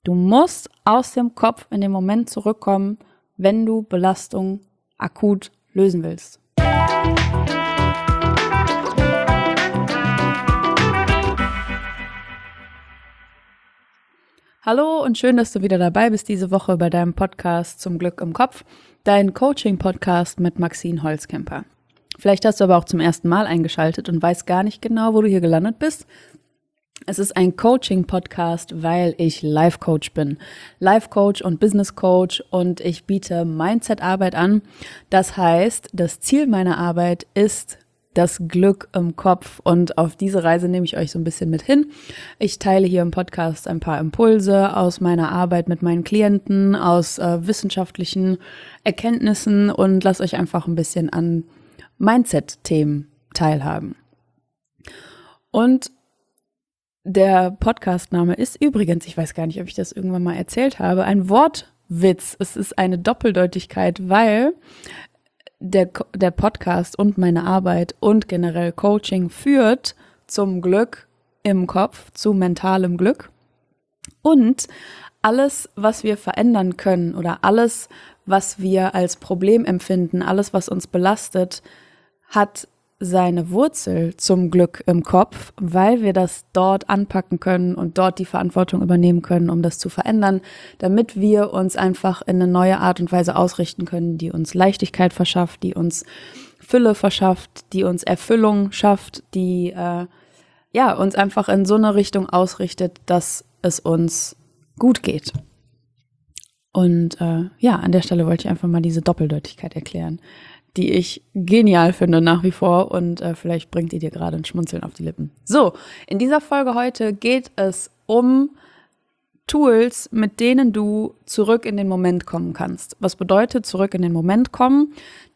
Du musst aus dem Kopf in den Moment zurückkommen, wenn du Belastung akut lösen willst. Hallo und schön, dass du wieder dabei bist diese Woche bei deinem Podcast Zum Glück im Kopf, dein Coaching-Podcast mit Maxine Holzkemper. Vielleicht hast du aber auch zum ersten Mal eingeschaltet und weißt gar nicht genau, wo du hier gelandet bist. Es ist ein Coaching-Podcast, weil ich Life-Coach bin. Life-Coach und Business-Coach und ich biete Mindset-Arbeit an. Das heißt, das Ziel meiner Arbeit ist das Glück im Kopf und auf diese Reise nehme ich euch so ein bisschen mit hin. Ich teile hier im Podcast ein paar Impulse aus meiner Arbeit mit meinen Klienten, aus wissenschaftlichen Erkenntnissen und lasse euch einfach ein bisschen an Mindset-Themen teilhaben. Und der Podcastname ist übrigens, ich weiß gar nicht, ob ich das irgendwann mal erzählt habe, ein Wortwitz. Es ist eine Doppeldeutigkeit, weil der Podcast und meine Arbeit und generell Coaching führt zum Glück im Kopf, zu mentalem Glück. Und alles, was wir verändern können oder alles, was wir als Problem empfinden, alles, was uns belastet, hat seine Wurzel zum Glück im Kopf, weil wir das dort anpacken können und dort die Verantwortung übernehmen können, um das zu verändern, damit wir uns einfach in eine neue Art und Weise ausrichten können, die uns Leichtigkeit verschafft, die uns Fülle verschafft, die uns Erfüllung schafft, die uns einfach in so eine Richtung ausrichtet, dass es uns gut geht. Und an der Stelle wollte ich einfach mal diese Doppeldeutigkeit erklären, die ich genial finde nach wie vor und vielleicht bringt die dir gerade ein Schmunzeln auf die Lippen. So, in dieser Folge heute geht es um Tools, mit denen du zurück in den Moment kommen kannst. Was bedeutet zurück in den Moment kommen?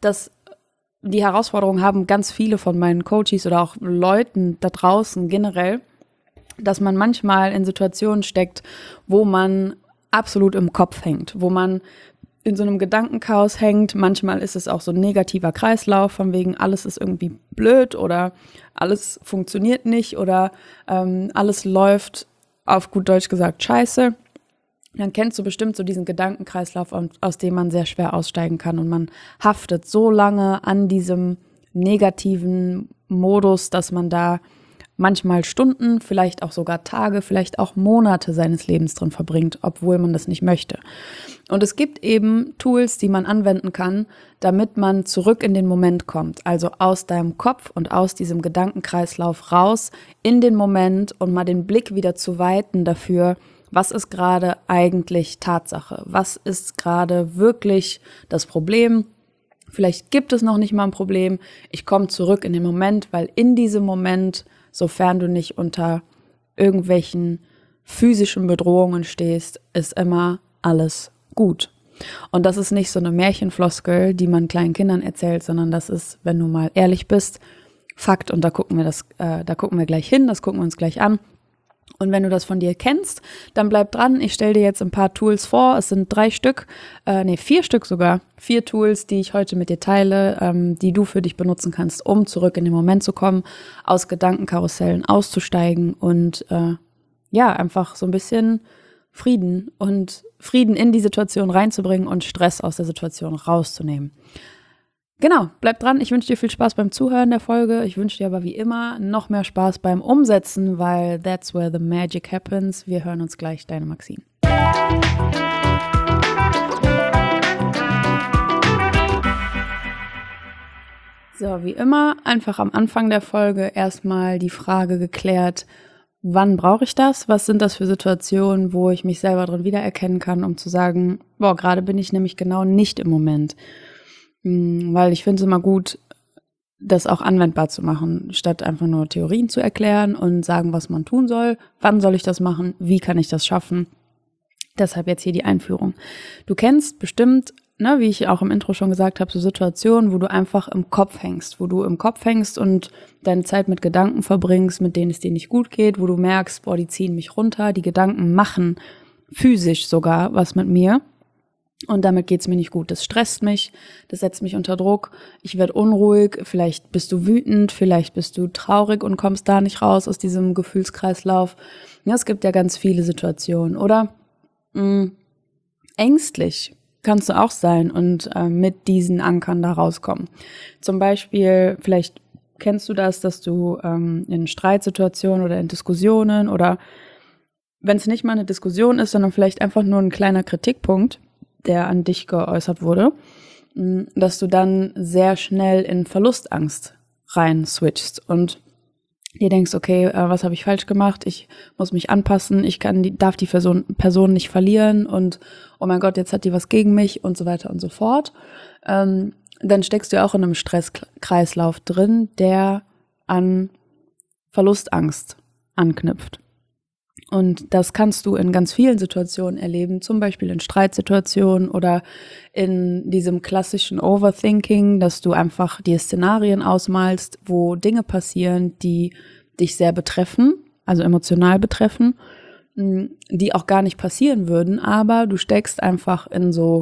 Die Herausforderung haben ganz viele von meinen Coaches oder auch Leuten da draußen generell, dass man manchmal in Situationen steckt, wo man absolut im Kopf hängt, wo man in so einem Gedankenchaos hängt. Manchmal ist es auch so ein negativer Kreislauf, von wegen alles ist irgendwie blöd oder alles funktioniert nicht oder alles läuft, auf gut Deutsch gesagt, scheiße. Dann kennst du bestimmt so diesen Gedankenkreislauf, aus dem man sehr schwer aussteigen kann und man haftet so lange an diesem negativen Modus, dass man da manchmal Stunden, vielleicht auch sogar Tage, vielleicht auch Monate seines Lebens drin verbringt, obwohl man das nicht möchte. Und es gibt eben Tools, die man anwenden kann, damit man zurück in den Moment kommt, also aus deinem Kopf und aus diesem Gedankenkreislauf raus in den Moment und mal den Blick wieder zu weiten dafür, was ist gerade eigentlich Tatsache, was ist gerade wirklich das Problem. Vielleicht gibt es noch nicht mal ein Problem, ich komme zurück in den Moment, weil in diesem Moment, sofern du nicht unter irgendwelchen physischen Bedrohungen stehst, ist immer alles gut. Und das ist nicht so eine Märchenfloskel, die man kleinen Kindern erzählt, sondern das ist, wenn du mal ehrlich bist, Fakt. Und da gucken wir gleich hin, das gucken wir uns gleich an. Und wenn du das von dir kennst, dann bleib dran. Ich stelle dir jetzt ein paar Tools vor. Es sind 4 Stück sogar. 4 Tools, die ich heute mit dir teile, die du für dich benutzen kannst, um zurück in den Moment zu kommen, aus Gedankenkarussellen auszusteigen und einfach so ein bisschen Frieden in die Situation reinzubringen und Stress aus der Situation rauszunehmen. Genau, bleib dran. Ich wünsche dir viel Spaß beim Zuhören der Folge. Ich wünsche dir aber wie immer noch mehr Spaß beim Umsetzen, weil that's where the magic happens. Wir hören uns gleich, deine Maxine. So, wie immer, einfach am Anfang der Folge erstmal die Frage geklärt, wann brauche ich das? Was sind das für Situationen, wo ich mich selber drin wiedererkennen kann, um zu sagen, gerade bin ich nämlich genau nicht im Moment. Weil ich finde es immer gut, das auch anwendbar zu machen, statt einfach nur Theorien zu erklären und sagen, was man tun soll. Wann soll ich das machen? Wie kann ich das schaffen? Deshalb jetzt hier die Einführung. Du kennst bestimmt, wie ich auch im Intro schon gesagt habe, so Situationen, wo du einfach im Kopf hängst, und deine Zeit mit Gedanken verbringst, mit denen es dir nicht gut geht, wo du merkst, die ziehen mich runter, die Gedanken machen physisch sogar was mit mir. Und damit geht's mir nicht gut. Das stresst mich, das setzt mich unter Druck, ich werde unruhig, vielleicht bist du wütend, vielleicht bist du traurig und kommst da nicht raus aus diesem Gefühlskreislauf. Ja, es gibt ja ganz viele Situationen. Oder Ängstlich kannst du auch sein und mit diesen Ankern da rauskommen. Zum Beispiel, vielleicht kennst du das, dass du in Streitsituationen oder in Diskussionen oder wenn es nicht mal eine Diskussion ist, sondern vielleicht einfach nur ein kleiner Kritikpunkt, der an dich geäußert wurde, dass du dann sehr schnell in Verlustangst rein switchst und dir denkst, okay, was habe ich falsch gemacht? Ich muss mich anpassen, darf die Person nicht verlieren und oh mein Gott, jetzt hat die was gegen mich und so weiter und so fort. Dann steckst du ja auch in einem Stresskreislauf drin, der an Verlustangst anknüpft. Und das kannst du in ganz vielen Situationen erleben, zum Beispiel in Streitsituationen oder in diesem klassischen Overthinking, dass du einfach dir Szenarien ausmalst, wo Dinge passieren, die dich sehr betreffen, also emotional betreffen, die auch gar nicht passieren würden, aber du steckst einfach in so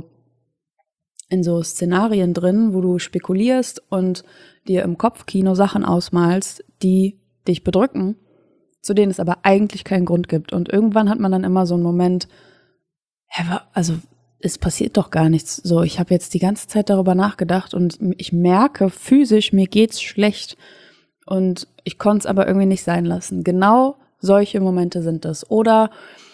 Szenarien drin, wo du spekulierst und dir im Kopfkino Sachen ausmalst, die dich bedrücken, zu denen es aber eigentlich keinen Grund gibt. Und irgendwann hat man dann immer so einen Moment, also es passiert doch gar nichts. So, ich habe jetzt die ganze Zeit darüber nachgedacht und ich merke physisch, mir geht's schlecht und ich konnte es aber irgendwie nicht sein lassen. Genau solche Momente sind das. Oder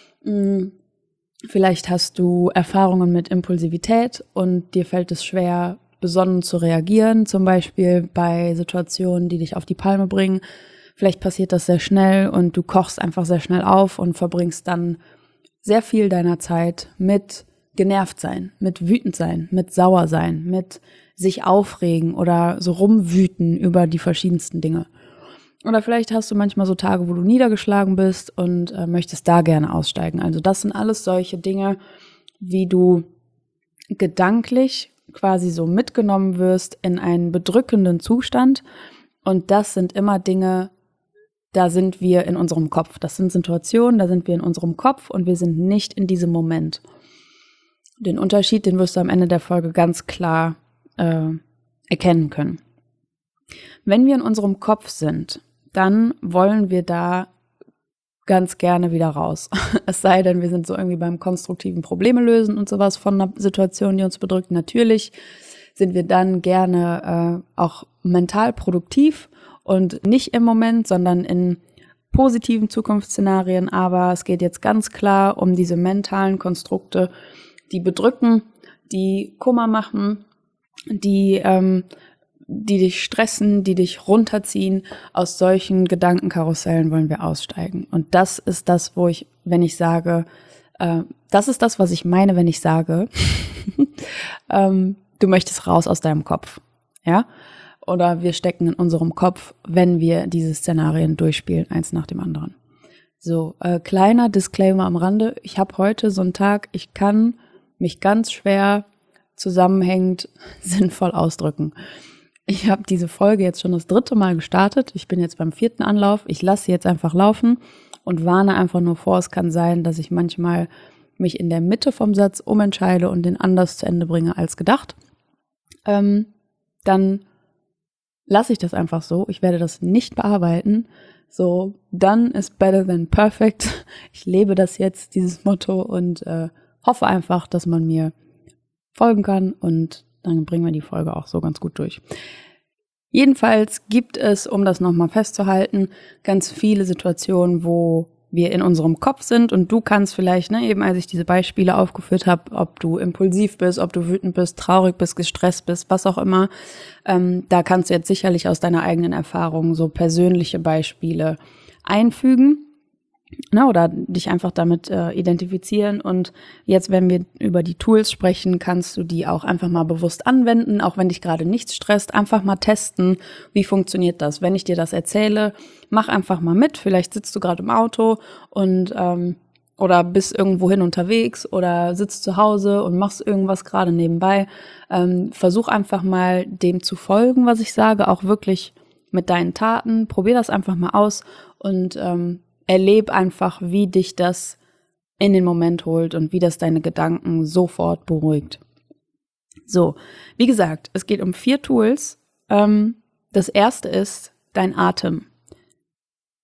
vielleicht hast du Erfahrungen mit Impulsivität und dir fällt es schwer, besonnen zu reagieren, zum Beispiel bei Situationen, die dich auf die Palme bringen. Vielleicht passiert das sehr schnell und du kochst einfach sehr schnell auf und verbringst dann sehr viel deiner Zeit mit genervt sein, mit wütend sein, mit sauer sein, mit sich aufregen oder so rumwüten über die verschiedensten Dinge. Oder vielleicht hast du manchmal so Tage, wo du niedergeschlagen bist und möchtest da gerne aussteigen. Also das sind alles solche Dinge, wie du gedanklich quasi so mitgenommen wirst in einen bedrückenden Zustand. Und das sind immer Dinge, da sind wir in unserem Kopf. Das sind Situationen, da sind wir in unserem Kopf und wir sind nicht in diesem Moment. Den Unterschied, den wirst du am Ende der Folge ganz klar erkennen können. Wenn wir in unserem Kopf sind, dann wollen wir da ganz gerne wieder raus. Es sei denn, wir sind so irgendwie beim konstruktiven Probleme lösen und sowas von einer Situation, die uns bedrückt. Natürlich sind wir dann gerne auch mental produktiv und nicht im Moment, sondern in positiven Zukunftsszenarien. Aber es geht jetzt ganz klar um diese mentalen Konstrukte, die bedrücken, die Kummer machen, die dich stressen, die dich runterziehen. Aus solchen Gedankenkarussellen wollen wir aussteigen. Und das ist das, das ist das, was ich meine, wenn ich sage, du möchtest raus aus deinem Kopf, ja? Oder wir stecken in unserem Kopf, wenn wir diese Szenarien durchspielen, eins nach dem anderen. So, kleiner Disclaimer am Rande. Ich habe heute so einen Tag, ich kann mich ganz schwer zusammenhängend sinnvoll ausdrücken. Ich habe diese Folge jetzt schon das 3. Mal gestartet. Ich bin jetzt beim 4. Anlauf. Ich lasse sie jetzt einfach laufen und warne einfach nur vor, es kann sein, dass ich manchmal mich in der Mitte vom Satz umentscheide und den anders zu Ende bringe als gedacht. Dann lasse ich das einfach so. Ich werde das nicht bearbeiten. So, done is better than perfect. Ich lebe das jetzt, dieses Motto, und hoffe einfach, dass man mir folgen kann und dann bringen wir die Folge auch so ganz gut durch. Jedenfalls gibt es, um das nochmal festzuhalten, ganz viele Situationen, wo wir in unserem Kopf sind und du kannst vielleicht, eben als ich diese Beispiele aufgeführt habe, ob du impulsiv bist, ob du wütend bist, traurig bist, gestresst bist, was auch immer, da kannst du jetzt sicherlich aus deiner eigenen Erfahrung so persönliche Beispiele einfügen. Oder dich einfach damit identifizieren. Und jetzt, wenn wir über die Tools sprechen, kannst du die auch einfach mal bewusst anwenden, auch wenn dich gerade nichts stresst. Einfach mal testen, wie funktioniert das. Wenn ich dir das erzähle, mach einfach mal mit. Vielleicht sitzt du gerade im Auto und oder bist irgendwohin unterwegs oder sitzt zu Hause und machst irgendwas gerade nebenbei. Versuch einfach mal dem zu folgen, was ich sage, auch wirklich mit deinen Taten. Probier das einfach mal aus und erleb einfach, wie dich das in den Moment holt und wie das deine Gedanken sofort beruhigt. So, wie gesagt, es geht um 4 Tools. Das erste ist dein Atem.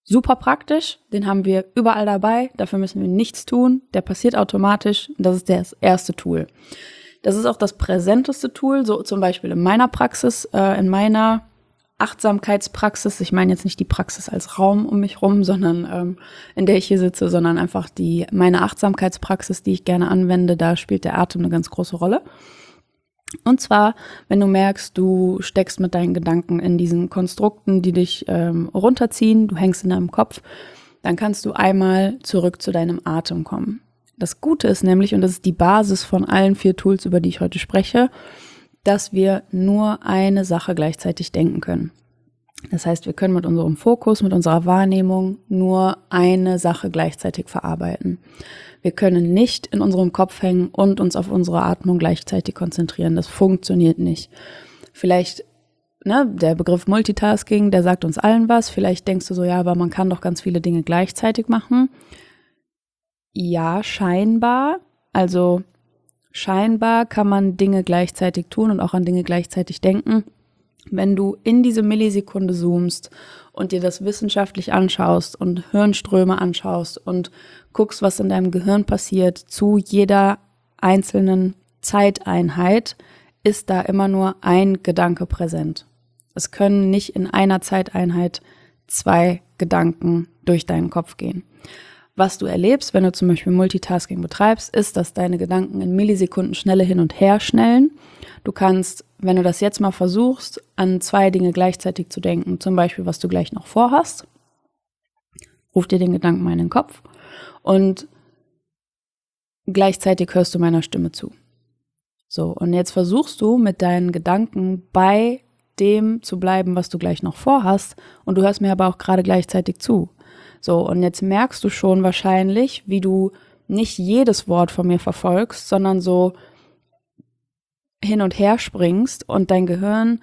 Super praktisch, den haben wir überall dabei, dafür müssen wir nichts tun, der passiert automatisch, das ist das erste Tool. Das ist auch das präsenteste Tool, so zum Beispiel in meiner Praxis, in meiner Achtsamkeitspraxis. Ich meine jetzt nicht die Praxis als Raum um mich rum, sondern in der ich hier sitze, sondern einfach meine Achtsamkeitspraxis, die ich gerne anwende, da spielt der Atem eine ganz große Rolle. Und zwar, wenn du merkst, du steckst mit deinen Gedanken in diesen Konstrukten, die dich runterziehen, du hängst in deinem Kopf, dann kannst du einmal zurück zu deinem Atem kommen. Das Gute ist nämlich, und das ist die Basis von allen 4 Tools, über die ich heute spreche, dass wir nur eine Sache gleichzeitig denken können. Das heißt, wir können mit unserem Fokus, mit unserer Wahrnehmung nur eine Sache gleichzeitig verarbeiten. Wir können nicht in unserem Kopf hängen und uns auf unsere Atmung gleichzeitig konzentrieren. Das funktioniert nicht. Vielleicht, der Begriff Multitasking, der sagt uns allen was. Vielleicht denkst du so, ja, aber man kann doch ganz viele Dinge gleichzeitig machen. Ja, scheinbar. Also scheinbar kann man Dinge gleichzeitig tun und auch an Dinge gleichzeitig denken. Wenn du in diese Millisekunde zoomst und dir das wissenschaftlich anschaust und Hirnströme anschaust und guckst, was in deinem Gehirn passiert zu jeder einzelnen Zeiteinheit, ist da immer nur ein Gedanke präsent. Es können nicht in einer Zeiteinheit 2 Gedanken durch deinen Kopf gehen. Was du erlebst, wenn du zum Beispiel Multitasking betreibst, ist, dass deine Gedanken in Millisekunden Schnelle hin und her schnellen. Du kannst, wenn du das jetzt mal versuchst, an 2 Dinge gleichzeitig zu denken, zum Beispiel, was du gleich noch vorhast, ruf dir den Gedanken mal in den Kopf und gleichzeitig hörst du meiner Stimme zu. So, und jetzt versuchst du mit deinen Gedanken bei dem zu bleiben, was du gleich noch vorhast, und du hörst mir aber auch gerade gleichzeitig zu. So, und jetzt merkst du schon wahrscheinlich, wie du nicht jedes Wort von mir verfolgst, sondern so hin und her springst und dein Gehirn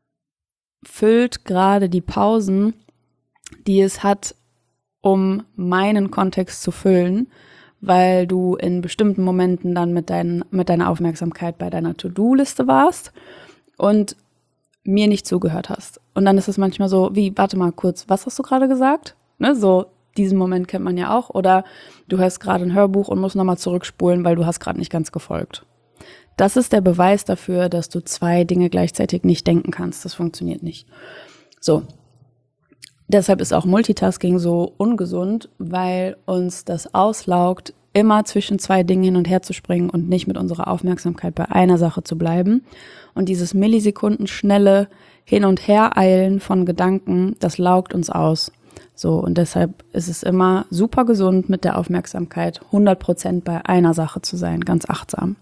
füllt gerade die Pausen, die es hat, um meinen Kontext zu füllen, weil du in bestimmten Momenten dann mit deiner Aufmerksamkeit bei deiner To-Do-Liste warst und mir nicht zugehört hast. Und dann ist es manchmal so, warte mal kurz, was hast du gerade gesagt? Ne, so diesen Moment kennt man ja auch. Oder du hörst gerade ein Hörbuch und musst nochmal zurückspulen, weil du hast gerade nicht ganz gefolgt. Das ist der Beweis dafür, dass du 2 Dinge gleichzeitig nicht denken kannst. Das funktioniert nicht. So. Deshalb ist auch Multitasking so ungesund, weil uns das auslaugt, immer zwischen 2 Dingen hin und her zu springen und nicht mit unserer Aufmerksamkeit bei einer Sache zu bleiben. Und dieses Millisekundenschnelle Hin- und Hereilen von Gedanken, das laugt uns aus. So, und deshalb ist es immer super gesund, mit der Aufmerksamkeit 100% bei einer Sache zu sein, ganz achtsam.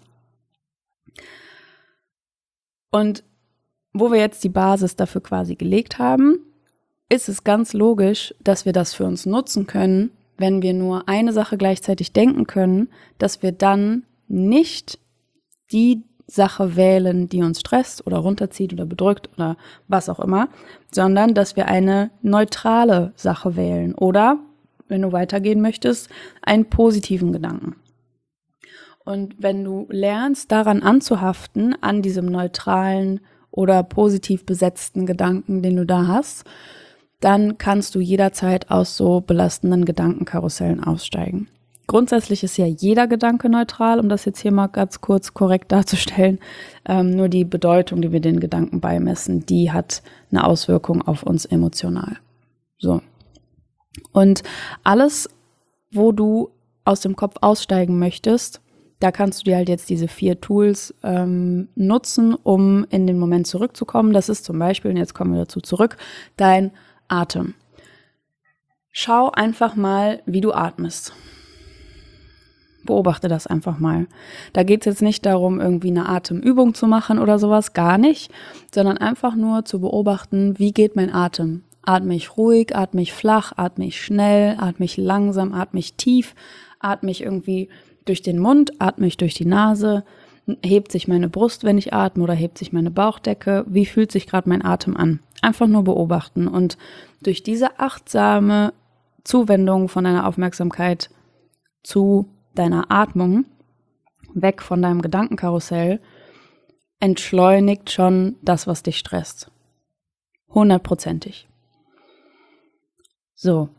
Und wo wir jetzt die Basis dafür quasi gelegt haben, ist es ganz logisch, dass wir das für uns nutzen können, wenn wir nur eine Sache gleichzeitig denken können, dass wir dann nicht die Sache wählen, die uns stresst oder runterzieht oder bedrückt oder was auch immer, sondern dass wir eine neutrale Sache wählen oder, wenn du weitergehen möchtest, einen positiven Gedanken. Und wenn du lernst, daran anzuhaften, an diesem neutralen oder positiv besetzten Gedanken, den du da hast, dann kannst du jederzeit aus so belastenden Gedankenkarussellen aussteigen. Grundsätzlich ist ja jeder Gedanke neutral, um das jetzt hier mal ganz kurz korrekt darzustellen. Nur die Bedeutung, die wir den Gedanken beimessen, die hat eine Auswirkung auf uns emotional. So. Und alles, wo du aus dem Kopf aussteigen möchtest, da kannst du dir halt jetzt diese 4 Tools nutzen, um in den Moment zurückzukommen. Das ist zum Beispiel, und jetzt kommen wir dazu zurück, dein Atem. Schau einfach mal, wie du atmest. Beobachte das einfach mal. Da geht es jetzt nicht darum, irgendwie eine Atemübung zu machen oder sowas, gar nicht, sondern einfach nur zu beobachten, wie geht mein Atem. Atme ich ruhig, atme ich flach, atme ich schnell, atme ich langsam, atme ich tief, atme ich irgendwie durch den Mund, atme ich durch die Nase, hebt sich meine Brust, wenn ich atme, oder hebt sich meine Bauchdecke, wie fühlt sich gerade mein Atem an? Einfach nur beobachten und durch diese achtsame Zuwendung von deiner Aufmerksamkeit zu deiner Atmung, weg von deinem Gedankenkarussell, entschleunigt schon das, was dich stresst. 100%. So,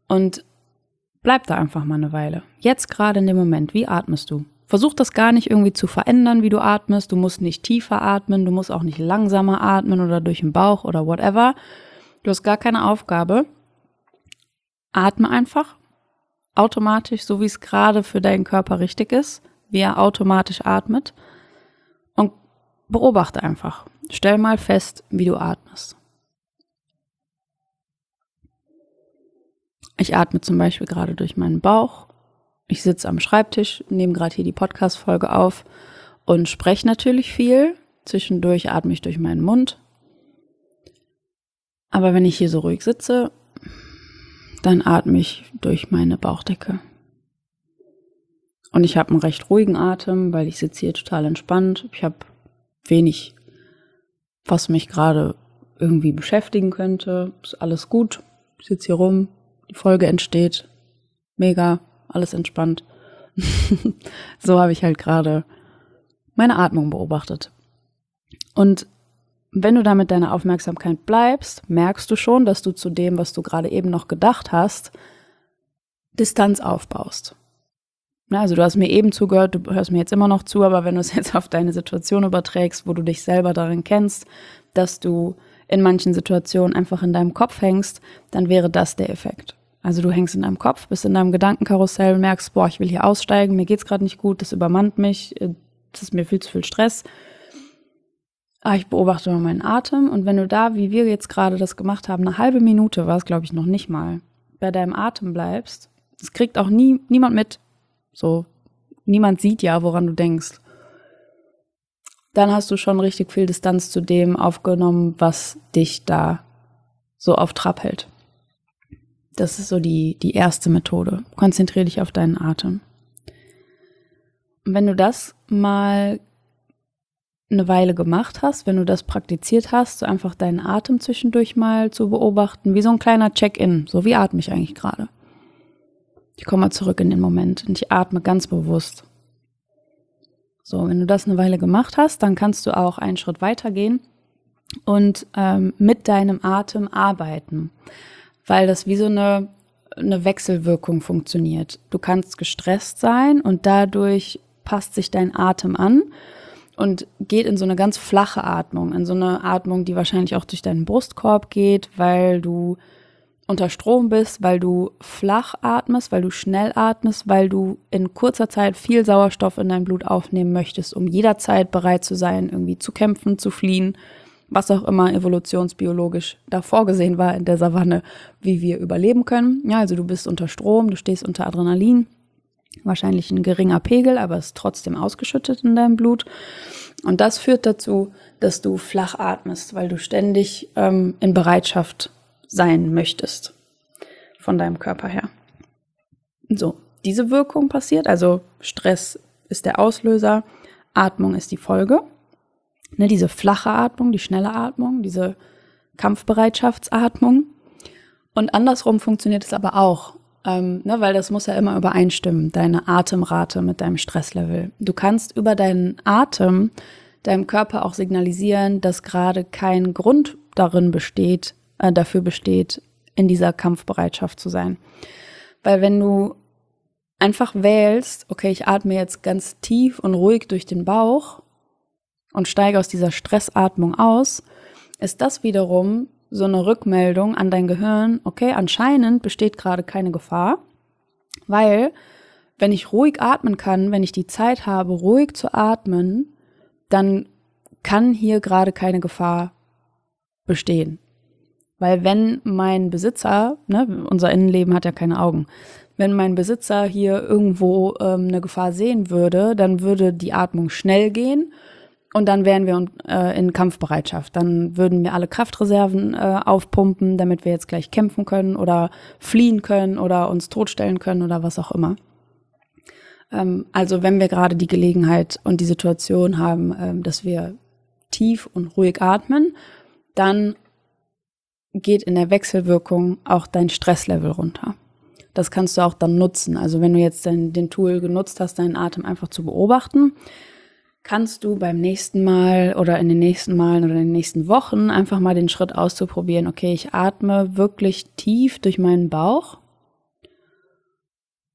Und bleib da einfach mal eine Weile. Jetzt gerade in dem Moment, wie atmest du? Versuch das gar nicht irgendwie zu verändern, wie du atmest. Du musst nicht tiefer atmen, du musst auch nicht langsamer atmen oder durch den Bauch oder whatever. Du hast gar keine Aufgabe. Atme einfach automatisch, so wie es gerade für deinen Körper richtig ist, wie er automatisch atmet. Und beobachte einfach. Stell mal fest, wie du atmest. Ich atme zum Beispiel gerade durch meinen Bauch. Ich sitze am Schreibtisch, nehme gerade hier die Podcast-Folge auf und spreche natürlich viel. Zwischendurch atme ich durch meinen Mund. Aber wenn ich hier so ruhig sitze, dann atme ich durch meine Bauchdecke. Und ich habe einen recht ruhigen Atem, weil ich sitze hier total entspannt. Ich habe wenig, was mich gerade irgendwie beschäftigen könnte. Ist alles gut. Ich sitze hier rum. Die Folge entsteht. Mega. Alles entspannt. So habe ich halt gerade meine Atmung beobachtet. Und wenn du da mit deiner Aufmerksamkeit bleibst, merkst du schon, dass du zu dem, was du gerade eben noch gedacht hast, Distanz aufbaust. Also du hast mir eben zugehört, du hörst mir jetzt immer noch zu, aber wenn du es jetzt auf deine Situation überträgst, wo du dich selber darin kennst, dass du in manchen Situationen einfach in deinem Kopf hängst, dann wäre das der Effekt. Also du hängst in deinem Kopf, bist in deinem Gedankenkarussell, merkst, boah, ich will hier aussteigen, mir geht's gerade nicht gut, das übermannt mich, das ist mir viel zu viel Stress. Ich beobachte mal meinen Atem und wenn du da, wie wir jetzt gerade das gemacht haben, eine halbe Minute war es, glaube ich, noch nicht mal, bei deinem Atem bleibst, das kriegt auch niemand mit, so, niemand sieht ja, woran du denkst. Dann hast du schon richtig viel Distanz zu dem aufgenommen, was dich da so auf Trab hält. Das ist so die erste Methode. Konzentriere dich auf deinen Atem. Und wenn du das mal eine Weile gemacht hast, wenn du das praktiziert hast, so einfach deinen Atem zwischendurch mal zu beobachten, wie so ein kleiner Check-in, so wie atme ich eigentlich gerade. Ich komme mal zurück in den Moment und ich atme ganz bewusst. So, wenn du das eine Weile gemacht hast, dann kannst du auch einen Schritt weiter gehen und mit deinem Atem arbeiten, weil das wie so eine Wechselwirkung funktioniert. Du kannst gestresst sein und dadurch passt sich dein Atem an und geht in so eine ganz flache Atmung, in so eine Atmung, die wahrscheinlich auch durch deinen Brustkorb geht, weil du unter Strom bist, weil du flach atmest, weil du schnell atmest, weil du in kurzer Zeit viel Sauerstoff in dein Blut aufnehmen möchtest, um jederzeit bereit zu sein, irgendwie zu kämpfen, zu fliehen, was auch immer evolutionsbiologisch da vorgesehen war in der Savanne, wie wir überleben können. Ja, also du bist unter Strom, du stehst unter Adrenalin, wahrscheinlich ein geringer Pegel, aber es ist trotzdem ausgeschüttet in deinem Blut. Und das führt dazu, dass du flach atmest, weil du ständig in Bereitschaft sein möchtest von deinem Körper her. So, diese Wirkung passiert, also Stress ist der Auslöser, Atmung ist die Folge. Ne, diese flache Atmung, die schnelle Atmung, diese Kampfbereitschaftsatmung. Und andersrum funktioniert es aber auch, weil das muss ja immer übereinstimmen, deine Atemrate mit deinem Stresslevel. Du kannst über deinen Atem deinem Körper auch signalisieren, dass gerade kein Grund dafür besteht, in dieser Kampfbereitschaft zu sein. Weil wenn du einfach wählst, okay, ich atme jetzt ganz tief und ruhig durch den Bauch und steige aus dieser Stressatmung aus, ist das wiederum so eine Rückmeldung an dein Gehirn, okay, anscheinend besteht gerade keine Gefahr, weil wenn ich ruhig atmen kann, wenn ich die Zeit habe, ruhig zu atmen, dann kann hier gerade keine Gefahr bestehen. Weil wenn mein Besitzer, unser Innenleben hat ja keine Augen, wenn mein Besitzer hier irgendwo eine Gefahr sehen würde, dann würde die Atmung schnell gehen und dann wären wir in Kampfbereitschaft. Dann würden wir alle Kraftreserven aufpumpen, damit wir jetzt gleich kämpfen können oder fliehen können oder uns totstellen können oder was auch immer. Also wenn wir gerade die Gelegenheit und die Situation haben, dass wir tief und ruhig atmen, dann geht in der Wechselwirkung auch dein Stresslevel runter. Das kannst du auch dann nutzen. Also wenn du jetzt den Tool genutzt hast, deinen Atem einfach zu beobachten, kannst du beim nächsten Mal oder in den nächsten Malen oder in den nächsten Wochen einfach mal den Schritt auszuprobieren. Okay, ich atme wirklich tief durch meinen Bauch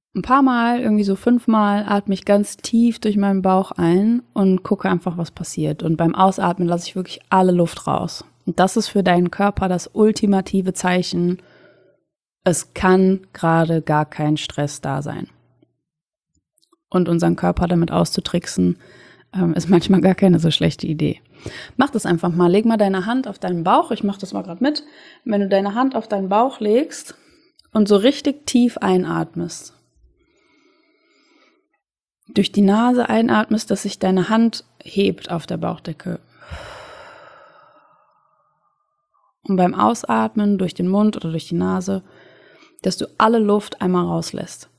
ein paar Mal, irgendwie so 5 Mal, atme ich ganz tief durch meinen Bauch ein und gucke einfach, was passiert. Und beim Ausatmen lasse ich wirklich alle Luft raus. Und das ist für deinen Körper das ultimative Zeichen. Es kann gerade gar kein Stress da sein. Und unseren Körper damit auszutricksen, ist manchmal gar keine so schlechte Idee. Mach das einfach mal. Leg mal deine Hand auf deinen Bauch. Ich mache das mal gerade mit. Wenn du deine Hand auf deinen Bauch legst und so richtig tief einatmest, durch die Nase einatmest, dass sich deine Hand hebt auf der Bauchdecke. Und beim Ausatmen durch den Mund oder durch die Nase, dass du alle Luft einmal rauslässt.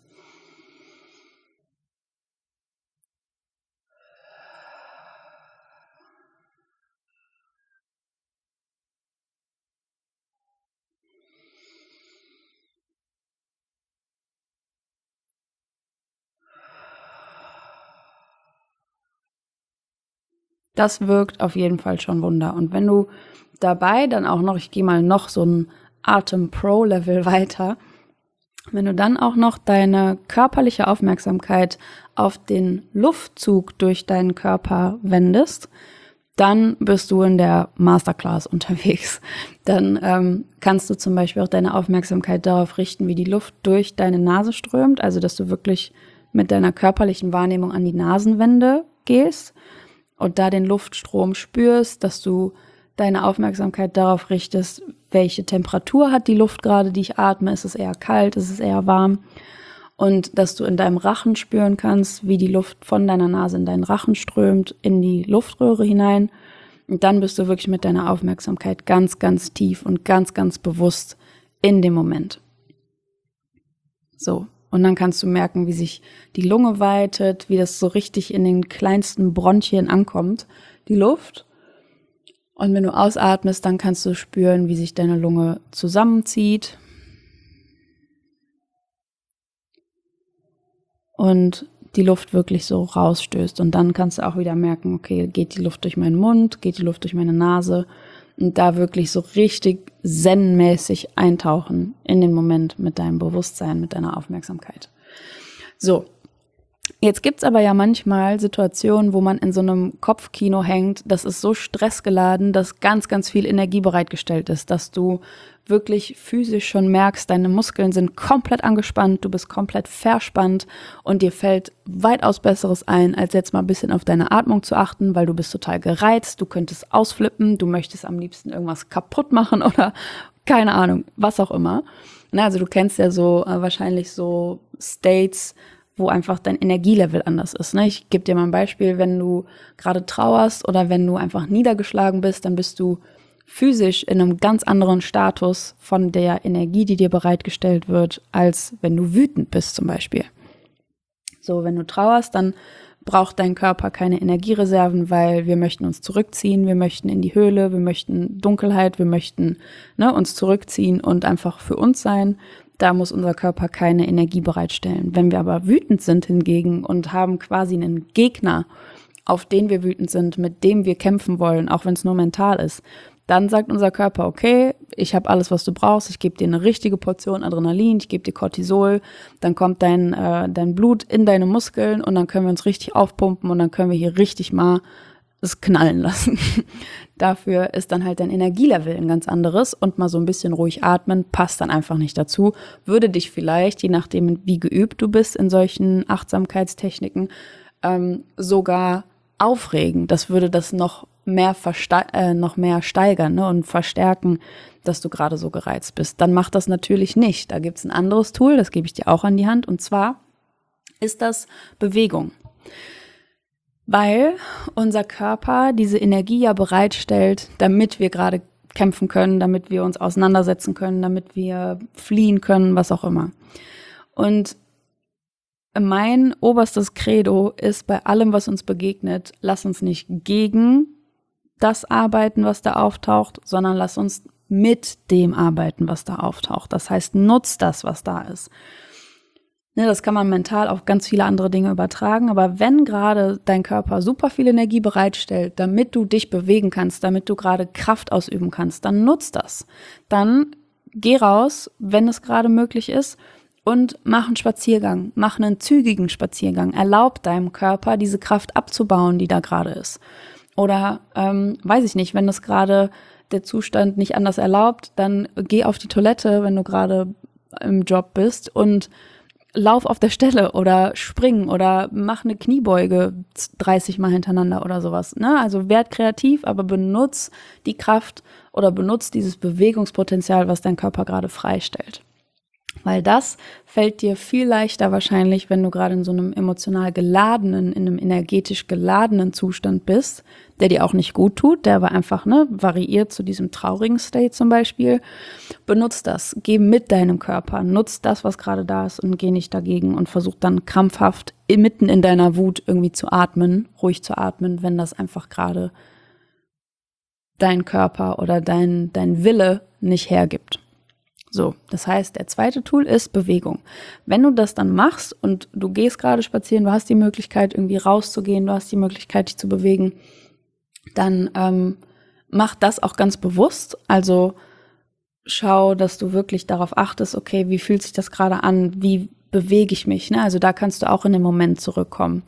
Das wirkt auf jeden Fall schon Wunder. Und wenn du dabei dann auch noch, ich gehe mal noch so ein Atem-Pro-Level weiter, wenn du dann auch noch deine körperliche Aufmerksamkeit auf den Luftzug durch deinen Körper wendest, dann bist du in der Masterclass unterwegs. Dann kannst du zum Beispiel auch deine Aufmerksamkeit darauf richten, wie die Luft durch deine Nase strömt, also dass du wirklich mit deiner körperlichen Wahrnehmung an die Nasenwände gehst und da den Luftstrom spürst, dass du deine Aufmerksamkeit darauf richtest, welche Temperatur hat die Luft gerade, die ich atme, ist es eher kalt, ist es eher warm, und dass du in deinem Rachen spüren kannst, wie die Luft von deiner Nase in deinen Rachen strömt, in die Luftröhre hinein, und dann bist du wirklich mit deiner Aufmerksamkeit ganz, ganz tief und ganz, ganz bewusst in dem Moment. So. Und dann kannst du merken, wie sich die Lunge weitet, wie das so richtig in den kleinsten Bronchien ankommt, die Luft. Und wenn du ausatmest, dann kannst du spüren, wie sich deine Lunge zusammenzieht. Und die Luft wirklich so rausstößt. Und dann kannst du auch wieder merken, okay, geht die Luft durch meinen Mund, geht die Luft durch meine Nase. Und da wirklich so richtig zen-mäßig eintauchen in den Moment mit deinem Bewusstsein, mit deiner Aufmerksamkeit. So, jetzt gibt's aber ja manchmal Situationen, wo man in so einem Kopfkino hängt, das ist so stressgeladen, dass ganz, ganz viel Energie bereitgestellt ist, dass du wirklich physisch schon merkst, deine Muskeln sind komplett angespannt, du bist komplett verspannt und dir fällt weitaus Besseres ein, als jetzt mal ein bisschen auf deine Atmung zu achten, weil du bist total gereizt, du könntest ausflippen, du möchtest am liebsten irgendwas kaputt machen oder keine Ahnung, was auch immer. Na, also du kennst ja so wahrscheinlich so States, wo einfach dein Energielevel anders ist. Ne? Ich gebe dir mal ein Beispiel, wenn du gerade trauerst oder wenn du einfach niedergeschlagen bist, dann bist du physisch in einem ganz anderen Status von der Energie, die dir bereitgestellt wird, als wenn du wütend bist zum Beispiel. So, wenn du trauerst, dann braucht dein Körper keine Energiereserven, weil wir möchten uns zurückziehen, wir möchten in die Höhle, wir möchten Dunkelheit, wir möchten uns zurückziehen und einfach für uns sein. Da muss unser Körper keine Energie bereitstellen. Wenn wir aber wütend sind hingegen und haben quasi einen Gegner, auf den wir wütend sind, mit dem wir kämpfen wollen, auch wenn es nur mental ist, dann sagt unser Körper, okay, ich habe alles, was du brauchst, ich gebe dir eine richtige Portion Adrenalin, ich gebe dir Cortisol, dann kommt dein Blut in deine Muskeln und dann können wir uns richtig aufpumpen und dann können wir hier richtig mal es knallen lassen. Dafür ist dann halt dein Energielevel ein ganz anderes und mal so ein bisschen ruhig atmen passt dann einfach nicht dazu, würde dich vielleicht, je nachdem wie geübt du bist in solchen Achtsamkeitstechniken, sogar aufregen. Das würde das noch mehr steigern, ne, und verstärken, dass du gerade so gereizt bist. Dann mach das natürlich nicht. Da gibt's ein anderes Tool, das gebe ich dir auch an die Hand, und zwar ist das Bewegung. Weil unser Körper diese Energie ja bereitstellt, damit wir gerade kämpfen können, damit wir uns auseinandersetzen können, damit wir fliehen können, was auch immer. Und mein oberstes Credo ist bei allem, was uns begegnet, lass uns nicht gegen das arbeiten, was da auftaucht, sondern lass uns mit dem arbeiten, was da auftaucht. Das heißt, nutz das, was da ist. Ne, das kann man mental auf ganz viele andere Dinge übertragen, aber wenn gerade dein Körper super viel Energie bereitstellt, damit du dich bewegen kannst, damit du gerade Kraft ausüben kannst, dann nutz das. Dann geh raus, wenn es gerade möglich ist, Und mach einen Spaziergang, mach einen zügigen Spaziergang. Erlaub deinem Körper, diese Kraft abzubauen, die da gerade ist. Oder, weiß ich nicht, wenn das gerade der Zustand nicht anders erlaubt, dann geh auf die Toilette, wenn du gerade im Job bist und lauf auf der Stelle oder spring oder mach eine Kniebeuge 30 Mal hintereinander oder sowas. Ne? Also werd kreativ, aber benutz die Kraft oder benutz dieses Bewegungspotenzial, was dein Körper gerade freistellt. Weil das fällt dir viel leichter wahrscheinlich, wenn du gerade in so einem emotional geladenen, in einem energetisch geladenen Zustand bist, der dir auch nicht gut tut, der aber einfach variiert zu diesem traurigen State zum Beispiel. Benutz das, geh mit deinem Körper, nutz das, was gerade da ist und geh nicht dagegen und versuch dann krampfhaft mitten in deiner Wut irgendwie zu atmen, ruhig zu atmen, wenn das einfach gerade dein Körper oder dein Wille nicht hergibt. So, das heißt, der zweite Tool ist Bewegung. Wenn du das dann machst und du gehst gerade spazieren, du hast die Möglichkeit irgendwie rauszugehen, du hast die Möglichkeit dich zu bewegen, dann mach das auch ganz bewusst. Also schau, dass du wirklich darauf achtest, okay, wie fühlt sich das gerade an, wie bewege ich mich, ne? Also da kannst du auch in den Moment zurückkommen.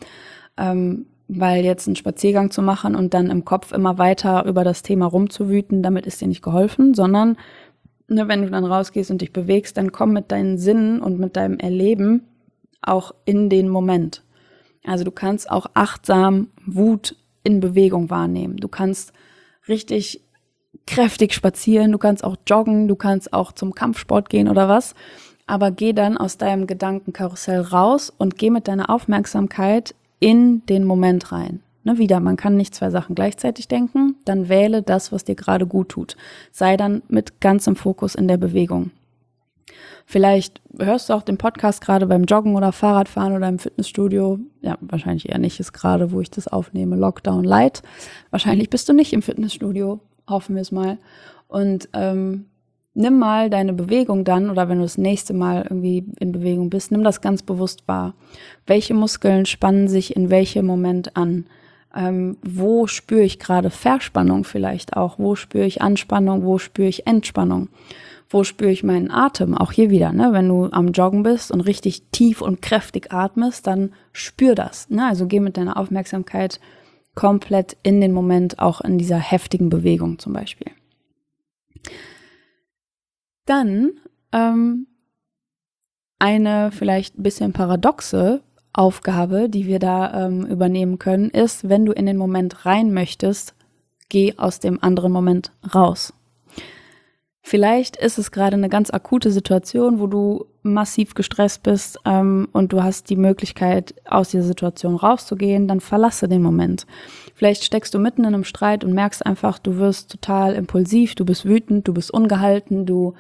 Weil jetzt einen Spaziergang zu machen und dann im Kopf immer weiter über das Thema rumzuwüten, damit ist dir nicht geholfen, sondern wenn du dann rausgehst und dich bewegst, dann komm mit deinen Sinnen und mit deinem Erleben auch in den Moment. Also du kannst auch achtsam Wut in Bewegung wahrnehmen. Du kannst richtig kräftig spazieren, du kannst auch joggen, du kannst auch zum Kampfsport gehen oder was. Aber geh dann aus deinem Gedankenkarussell raus und geh mit deiner Aufmerksamkeit in den Moment rein. Wieder, man kann nicht zwei Sachen gleichzeitig denken, dann wähle das, was dir gerade gut tut. Sei dann mit ganzem Fokus in der Bewegung. Vielleicht hörst du auch den Podcast gerade beim Joggen oder Fahrradfahren oder im Fitnessstudio. Ja, wahrscheinlich eher nicht, ist gerade, wo ich das aufnehme, Lockdown Light. Wahrscheinlich bist du nicht im Fitnessstudio, hoffen wir es mal. Und nimm mal deine Bewegung dann, oder wenn du das nächste Mal irgendwie in Bewegung bist, nimm das ganz bewusst wahr. Welche Muskeln spannen sich in welchem Moment an? Wo spüre ich gerade Verspannung vielleicht auch? Wo spüre ich Anspannung? Wo spüre ich Entspannung? Wo spüre ich meinen Atem? Auch hier wieder, wenn du am Joggen bist und richtig tief und kräftig atmest, dann spür das. Also geh mit deiner Aufmerksamkeit komplett in den Moment, auch in dieser heftigen Bewegung zum Beispiel. Dann eine vielleicht ein bisschen paradoxe Aufgabe, die wir da übernehmen können, ist, wenn du in den Moment rein möchtest, geh aus dem anderen Moment raus. Vielleicht ist es gerade eine ganz akute Situation, wo du massiv gestresst bist und du hast die Möglichkeit, aus dieser Situation rauszugehen, dann verlasse den Moment. Vielleicht steckst du mitten in einem Streit und merkst einfach, du wirst total impulsiv, du bist wütend, du bist ungehalten, du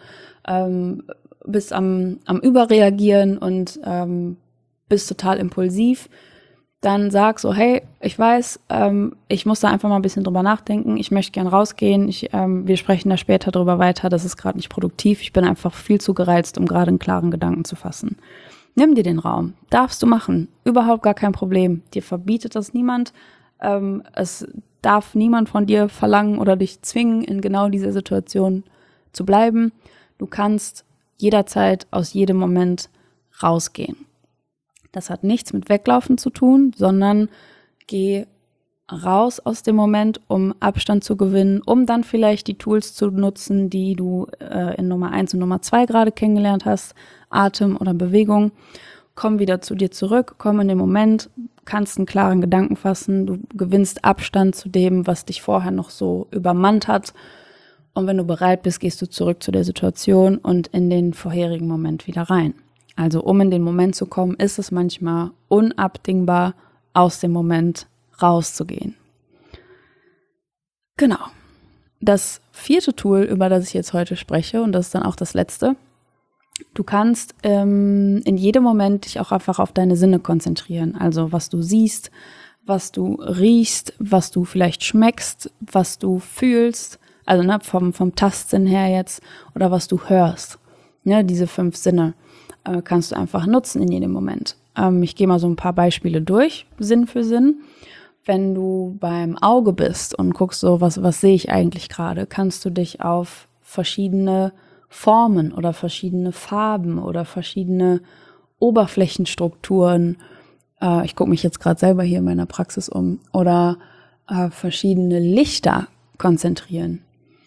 bist am Überreagieren und bist total impulsiv. Dann sag so, hey, ich weiß, ich muss da einfach mal ein bisschen drüber nachdenken, ich möchte gern rausgehen, wir sprechen da später drüber weiter, das ist gerade nicht produktiv, ich bin einfach viel zu gereizt, um gerade einen klaren Gedanken zu fassen. Nimm dir den Raum, darfst du machen, überhaupt gar kein Problem, dir verbietet das niemand, es darf niemand von dir verlangen oder dich zwingen, in genau dieser Situation zu bleiben. Du kannst jederzeit aus jedem Moment rausgehen. Das hat nichts mit Weglaufen zu tun, sondern geh raus aus dem Moment, um Abstand zu gewinnen, um dann vielleicht die Tools zu nutzen, die du in Nummer 1 und Nummer 2 gerade kennengelernt hast, Atem oder Bewegung. Komm wieder zu dir zurück, komm in den Moment, kannst einen klaren Gedanken fassen, du gewinnst Abstand zu dem, was dich vorher noch so übermannt hat. Und wenn du bereit bist, gehst du zurück zu der Situation und in den vorherigen Moment wieder rein. Also um in den Moment zu kommen, ist es manchmal unabdingbar, aus dem Moment rauszugehen. Genau. Das vierte Tool, über das ich jetzt heute spreche, und das ist dann auch das letzte, du kannst in jedem Moment dich auch einfach auf deine Sinne konzentrieren. Also was du siehst, was du riechst, was du vielleicht schmeckst, was du fühlst, also vom Tastsinn her jetzt, oder was du hörst. Diese 5 Sinne kannst du einfach nutzen in jedem Moment. Ich gehe mal so ein paar Beispiele durch, Sinn für Sinn. Wenn du beim Auge bist und guckst so, was sehe ich eigentlich gerade, kannst du dich auf verschiedene Formen oder verschiedene Farben oder verschiedene Oberflächenstrukturen. Ich gucke mich jetzt gerade selber hier in meiner Praxis um. Oder verschiedene Lichter konzentrieren.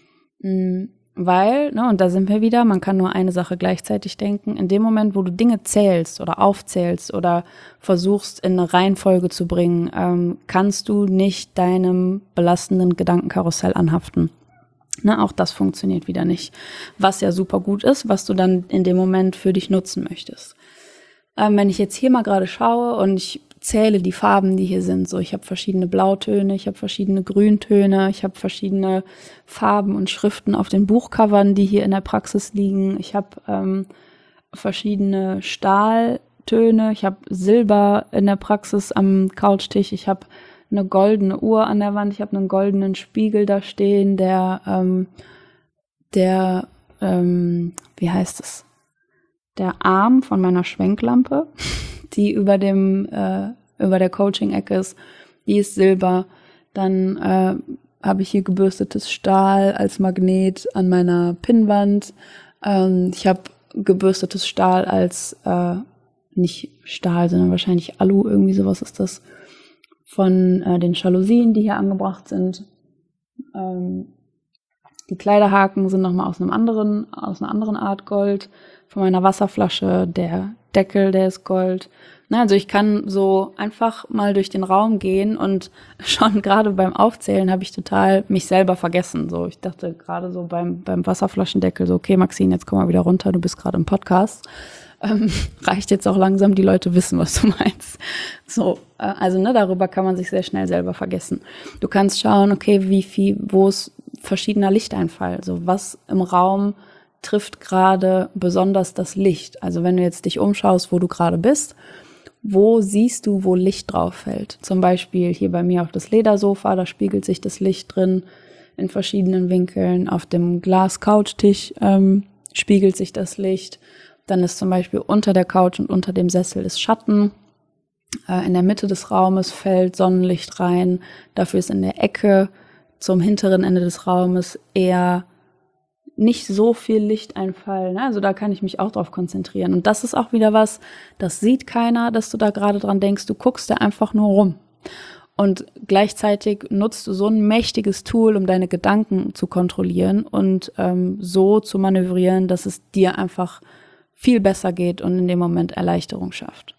Weil, und da sind wir wieder, man kann nur eine Sache gleichzeitig denken. In dem Moment, wo du Dinge zählst oder aufzählst oder versuchst in eine Reihenfolge zu bringen, kannst du nicht deinem belastenden Gedankenkarussell anhaften. Auch das funktioniert wieder nicht. Was ja super gut ist, was du dann in dem Moment für dich nutzen möchtest. Wenn ich jetzt hier mal gerade schaue und ich zähle die Farben, die hier sind, so ich habe verschiedene Blautöne, ich habe verschiedene Grüntöne, ich habe verschiedene Farben und Schriften auf den Buchcovern, die hier in der Praxis liegen. Ich habe verschiedene Stahltöne, ich habe Silber in der Praxis am Couchtisch, ich habe eine goldene Uhr an der Wand, ich habe einen goldenen Spiegel da stehen, wie heißt es? Der Arm von meiner Schwenklampe, die über der Coaching-Ecke ist, die ist Silber. Dann habe ich hier gebürstetes Stahl als Magnet an meiner Pinnwand. Ich habe gebürstetes Stahl als, nicht Stahl, sondern wahrscheinlich Alu, irgendwie sowas ist das, von den Jalousien, die hier angebracht sind. Die Kleiderhaken sind nochmal aus einer anderen Art Gold. Von meiner Wasserflasche, der Deckel, der ist Gold. Also ich kann so einfach mal durch den Raum gehen und schon gerade beim Aufzählen habe ich total mich selber vergessen. So, ich dachte gerade so beim Wasserflaschendeckel so, okay Maxine, jetzt komm mal wieder runter, du bist gerade im Podcast. Reicht jetzt auch langsam, die Leute wissen, was du meinst. So, also darüber kann man sich sehr schnell selber vergessen. Du kannst schauen, okay, wo ist verschiedener Lichteinfall, so was im Raum trifft gerade besonders das Licht. Also wenn du jetzt dich umschaust, wo du gerade bist, wo siehst du, wo Licht drauf fällt? Zum Beispiel hier bei mir auf das Ledersofa, da spiegelt sich das Licht drin in verschiedenen Winkeln. Auf dem Glas-Couchtisch spiegelt sich das Licht. Dann ist zum Beispiel unter der Couch und unter dem Sessel ist Schatten. In der Mitte des Raumes fällt Sonnenlicht rein. Dafür ist in der Ecke zum hinteren Ende des Raumes eher nicht so viel Lichteinfall. Also da kann ich mich auch drauf konzentrieren. Und das ist auch wieder was, das sieht keiner, dass du da gerade dran denkst. Du guckst da einfach nur rum. Und gleichzeitig nutzt du so ein mächtiges Tool, um deine Gedanken zu kontrollieren und so zu manövrieren, dass es dir einfach viel besser geht und in dem Moment Erleichterung schafft.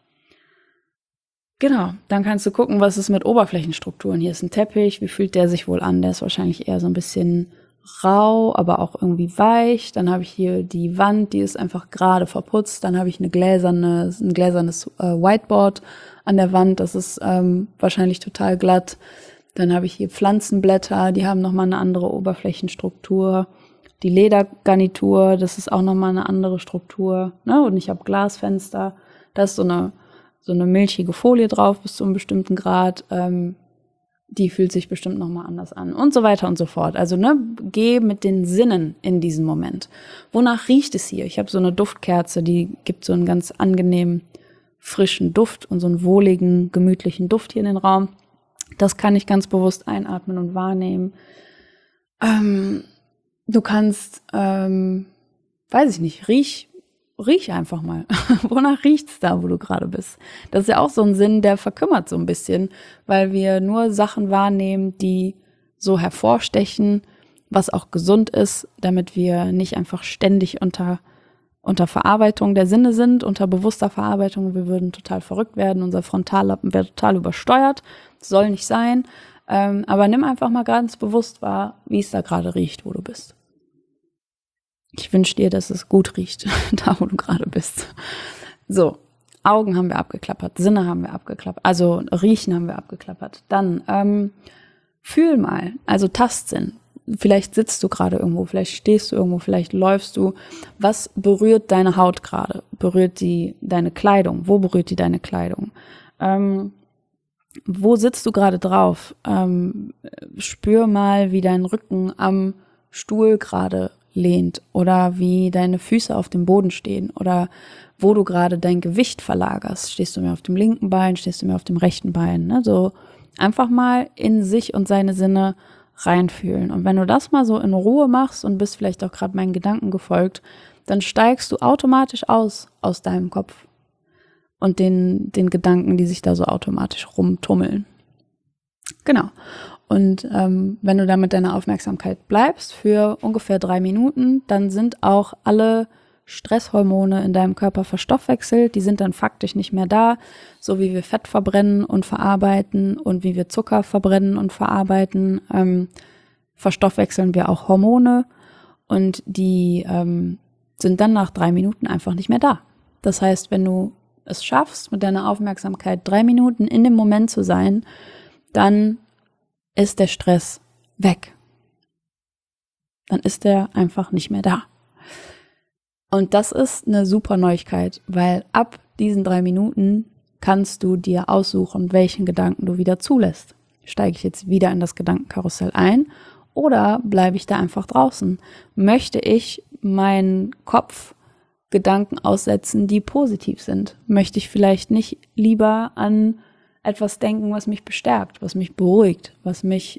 Genau, dann kannst du gucken, was ist mit Oberflächenstrukturen. Hier ist ein Teppich, wie fühlt der sich wohl an? Der ist wahrscheinlich eher so ein bisschen rau, aber auch irgendwie weich. Dann habe ich hier die Wand, die ist einfach gerade verputzt. Dann habe ich ein gläsernes Whiteboard an der Wand, das ist wahrscheinlich total glatt. Dann habe ich hier Pflanzenblätter, die haben nochmal eine andere Oberflächenstruktur. Die Ledergarnitur, das ist auch nochmal eine andere Struktur. Und ich habe Glasfenster, da ist so eine milchige Folie drauf bis zu einem bestimmten Grad. Die fühlt sich bestimmt nochmal anders an und so weiter und so fort. Also geh mit den Sinnen in diesen Moment. Wonach riecht es hier? Ich habe so eine Duftkerze, die gibt so einen ganz angenehmen, frischen Duft und so einen wohligen, gemütlichen Duft hier in den Raum. Das kann ich ganz bewusst einatmen und wahrnehmen. Du kannst, weiß ich nicht, riech einfach mal. Wonach riecht's da, wo du gerade bist? Das ist ja auch so ein Sinn, der verkümmert so ein bisschen, weil wir nur Sachen wahrnehmen, die so hervorstechen, was auch gesund ist, damit wir nicht einfach ständig unter Verarbeitung der Sinne sind, unter bewusster Verarbeitung. Wir würden total verrückt werden, unser Frontallappen wäre total übersteuert. Das soll nicht sein. Aber nimm einfach mal ganz bewusst wahr, wie es da gerade riecht, wo du bist. Ich wünsche dir, dass es gut riecht, da wo du gerade bist. So, Augen haben wir abgeklappert, Sinne haben wir abgeklappert, also Riechen haben wir abgeklappert. Dann fühl mal, also Tastsinn. Vielleicht sitzt du gerade irgendwo, vielleicht stehst du irgendwo, vielleicht läufst du. Was berührt deine Haut gerade? Berührt die deine Kleidung? Wo berührt die deine Kleidung? Wo sitzt du gerade drauf? Spür mal, wie dein Rücken am Stuhl gerade lehnt oder wie deine Füße auf dem Boden stehen oder wo du gerade dein Gewicht verlagerst. Stehst du mehr auf dem linken Bein, stehst du mehr auf dem rechten Bein? So einfach mal in sich und seine Sinne reinfühlen. Und wenn du das mal so in Ruhe machst und bist vielleicht auch gerade meinen Gedanken gefolgt, dann steigst du automatisch aus deinem Kopf und den Gedanken, die sich da so automatisch rumtummeln. Genau. Und wenn du da mit deiner Aufmerksamkeit bleibst für ungefähr 3 Minuten, dann sind auch alle Stresshormone in deinem Körper verstoffwechselt, die sind dann faktisch nicht mehr da, so wie wir Fett verbrennen und verarbeiten und wie wir Zucker verbrennen und verarbeiten, verstoffwechseln wir auch Hormone und die sind dann nach 3 Minuten einfach nicht mehr da. Das heißt, wenn du es schaffst, mit deiner Aufmerksamkeit 3 Minuten in dem Moment zu sein, dann ist der Stress weg. Dann ist der einfach nicht mehr da. Und das ist eine super Neuigkeit, weil ab diesen 3 Minuten kannst du dir aussuchen, welchen Gedanken du wieder zulässt. Steige ich jetzt wieder in das Gedankenkarussell ein oder bleibe ich da einfach draußen? Möchte ich meinen Kopf Gedanken aussetzen, die positiv sind? Möchte ich vielleicht nicht lieber an etwas denken, was mich bestärkt, was mich beruhigt, was mich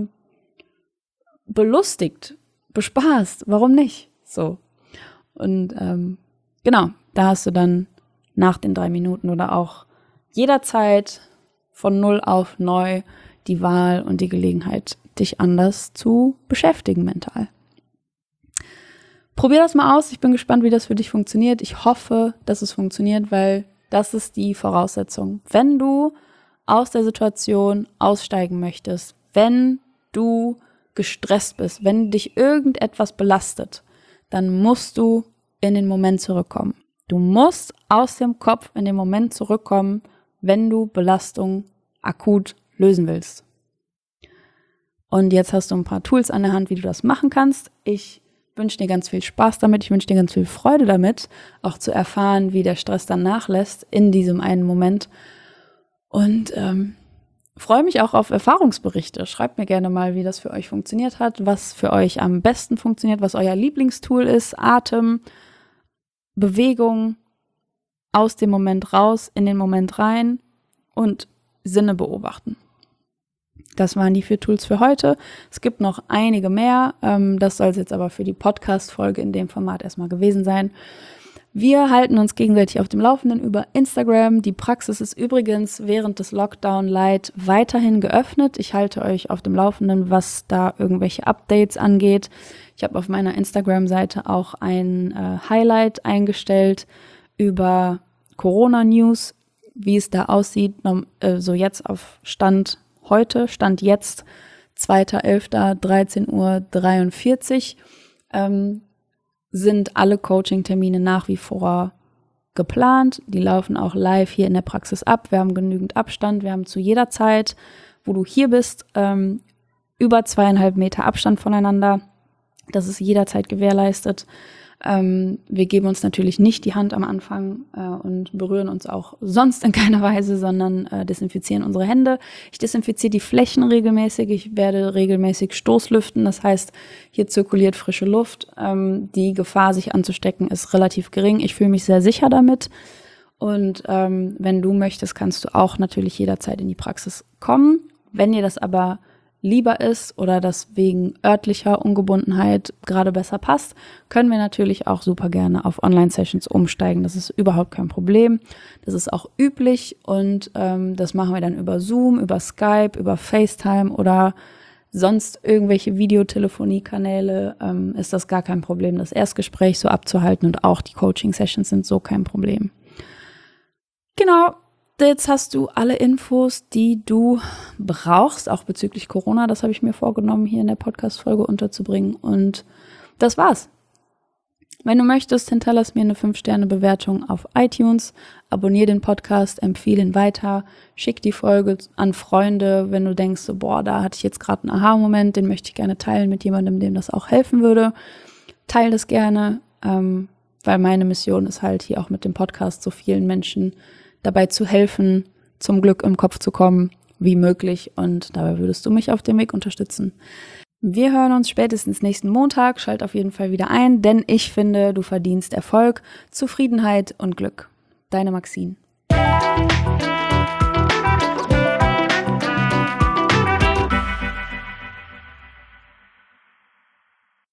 belustigt, bespaßt? Warum nicht? So. Und genau, da hast du dann nach den 3 Minuten oder auch jederzeit von 0 auf neu die Wahl und die Gelegenheit, dich anders zu beschäftigen mental. Probier das mal aus. Ich bin gespannt, wie das für dich funktioniert. Ich hoffe, dass es funktioniert, weil das ist die Voraussetzung. Wenn du aus der Situation aussteigen möchtest, wenn du gestresst bist, wenn dich irgendetwas belastet, dann musst du in den Moment zurückkommen. Du musst aus dem Kopf in den Moment zurückkommen, wenn du Belastung akut lösen willst. Und jetzt hast du ein paar Tools an der Hand, wie du das machen kannst. Ich wünsche dir ganz viel Spaß damit, ich wünsche dir ganz viel Freude damit, auch zu erfahren, wie der Stress dann nachlässt in diesem einen Moment. Und freue mich auch auf Erfahrungsberichte. Schreibt mir gerne mal, wie das für euch funktioniert hat, was für euch am besten funktioniert, was euer Lieblingstool ist, Atem, Bewegung, aus dem Moment raus, in den Moment rein und Sinne beobachten. Das waren die 4 Tools für heute. Es gibt noch einige mehr. Das soll es jetzt aber für die Podcast-Folge in dem Format erstmal gewesen sein. Wir halten uns gegenseitig auf dem Laufenden über Instagram. Die Praxis ist übrigens während des Lockdown Light weiterhin geöffnet. Ich halte euch auf dem Laufenden, was da irgendwelche Updates angeht. Ich habe auf meiner Instagram-Seite auch ein Highlight eingestellt über Corona-News, wie es da aussieht. So jetzt auf Stand jetzt, 2.11., 13:43 Uhr, sind alle Coaching-Termine nach wie vor geplant. Die laufen auch live hier in der Praxis ab. Wir haben genügend Abstand. Wir haben zu jeder Zeit, wo du hier bist, über 2,5 Meter Abstand voneinander. Das ist jederzeit gewährleistet. Wir geben uns natürlich nicht die Hand am Anfang und berühren uns auch sonst in keiner Weise, sondern desinfizieren unsere Hände. Ich desinfiziere die Flächen regelmäßig. Ich werde regelmäßig Stoßlüften. Das heißt, hier zirkuliert frische Luft. Die Gefahr, sich anzustecken, ist relativ gering. Ich fühle mich sehr sicher damit. Und wenn du möchtest, kannst du auch natürlich jederzeit in die Praxis kommen. Wenn dir das aber lieber ist oder das wegen örtlicher Ungebundenheit gerade besser passt, können wir natürlich auch super gerne auf Online-Sessions umsteigen. Das ist überhaupt kein Problem. Das ist auch üblich und das machen wir dann über Zoom, über Skype, über FaceTime oder sonst irgendwelche Videotelefoniekanäle. Ist das gar kein Problem, das Erstgespräch so abzuhalten und auch die Coaching-Sessions sind so kein Problem. Genau. Jetzt hast du alle Infos, die du brauchst, auch bezüglich Corona. Das habe ich mir vorgenommen, hier in der Podcast-Folge unterzubringen. Und das war's. Wenn du möchtest, hinterlass mir eine 5-Sterne-Bewertung auf iTunes, abonniere den Podcast, empfehle ihn weiter, schick die Folge an Freunde, wenn du denkst, so, boah, da hatte ich jetzt gerade einen Aha-Moment, den möchte ich gerne teilen mit jemandem, dem das auch helfen würde. Teil das gerne, weil meine Mission ist halt hier auch mit dem Podcast so vielen Menschen dabei zu helfen, zum Glück im Kopf zu kommen, wie möglich. Und dabei würdest du mich auf dem Weg unterstützen. Wir hören uns spätestens nächsten Montag. Schalt auf jeden Fall wieder ein, denn ich finde, du verdienst Erfolg, Zufriedenheit und Glück. Deine Maxine.